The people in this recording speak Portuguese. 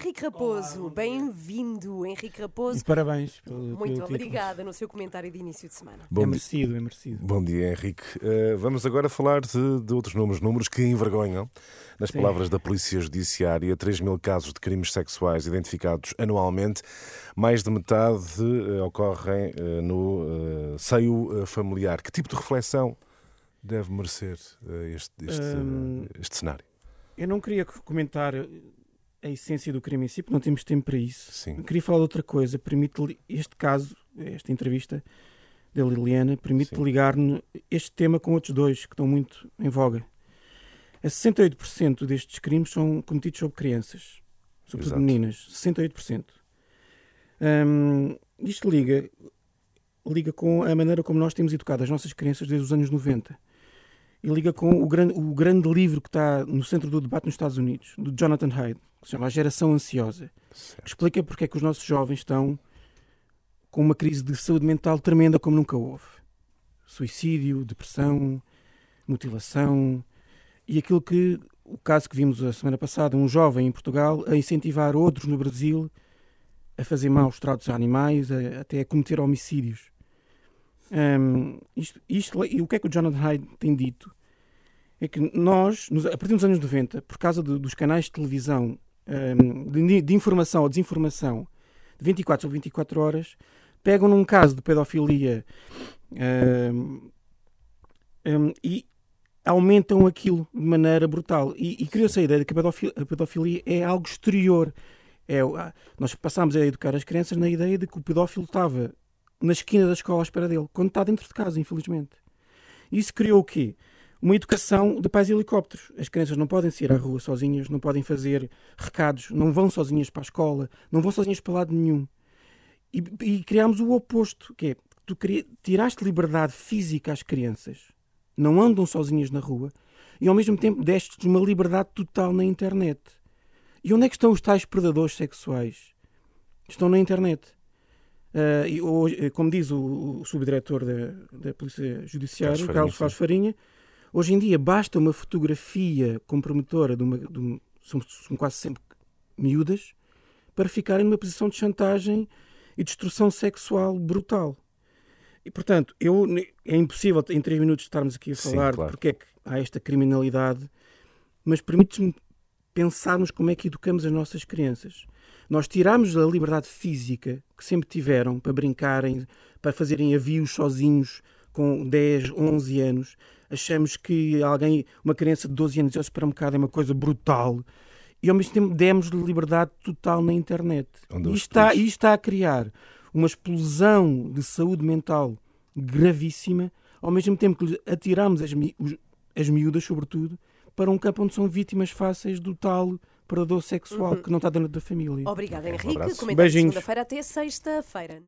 Henrique Raposo, bem-vindo, Henrique Raposo. E parabéns pelo Muito título. obrigada no seu comentário de início de semana. É merecido, é merecido. Bom dia, Henrique. Vamos agora falar de outros números que envergonham. Nas Sim. palavras da Polícia Judiciária, 3.000 casos de crimes sexuais identificados anualmente. Mais de metade ocorrem no seio familiar. Que tipo de reflexão deve merecer este cenário? Eu não queria comentar a essência do crime em si, porque não temos tempo para isso. Sim. Eu queria falar de outra coisa. Permite este caso, esta entrevista da Liliana, permite ligar este tema com outros dois que estão muito em voga. A 68% destes crimes são cometidos sobre crianças, sobretudo meninas. 68%. Isto liga com a maneira como nós temos educado as nossas crianças desde os anos 90. E liga com o grande livro que está no centro do debate nos Estados Unidos, do Jonathan Haidt, que se chama A Geração Ansiosa. Que explica porque é que os nossos jovens estão com uma crise de saúde mental tremenda como nunca houve. Suicídio, depressão, mutilação e o caso que vimos a semana passada, um jovem em Portugal a incentivar outros no Brasil a fazer maus tratos a animais, até a cometer homicídios. E o que é que o Jonathan Haidt tem dito? É que nós, a partir dos anos 90, por causa dos canais de televisão, de informação ou desinformação, de 24 ou 24 horas, pegam num caso de pedofilia e aumentam aquilo de maneira brutal. E criou-se a ideia de que a pedofilia é algo exterior. Nós passámos a educar as crianças na ideia de que o pedófilo estava na esquina da escola à espera dele, quando está dentro de casa, infelizmente. Isso criou o quê? Uma educação de pais helicópteros. As crianças não podem sair à rua sozinhas, não podem fazer recados, não vão sozinhas para a escola, não vão sozinhas para lado nenhum. E criámos o oposto, que é, tu tiraste liberdade física às crianças, não andam sozinhas na rua, e ao mesmo tempo deste-lhes uma liberdade total na internet. E onde é que estão os tais predadores sexuais? Estão na internet. E hoje, como diz o subdiretor da Polícia Judiciária, Carlos Faz Farinha, hoje em dia basta uma fotografia comprometedora são quase sempre miúdas, para ficarem numa posição de chantagem e destruição sexual brutal. E, portanto, é impossível em 3 minutos estarmos aqui a falar de porque é que há esta criminalidade, mas permite-me pensarmos como é que educamos as nossas crianças. Nós tiramos a liberdade física que sempre tiveram para brincarem, para fazerem avios sozinhos com 10, 11 anos. Achamos que uma criança de 12 anos ir ao supermercado é uma coisa brutal e ao mesmo tempo demos-lhe liberdade total na internet. E está a criar uma explosão de saúde mental gravíssima, ao mesmo tempo que lhe atiramos as miúdas, sobretudo, para um campo onde são vítimas fáceis do tal predador sexual que não está dentro da família. Obrigada, Henrique. abraço. Comentário de Beijinhos. segunda-feira até sexta-feira.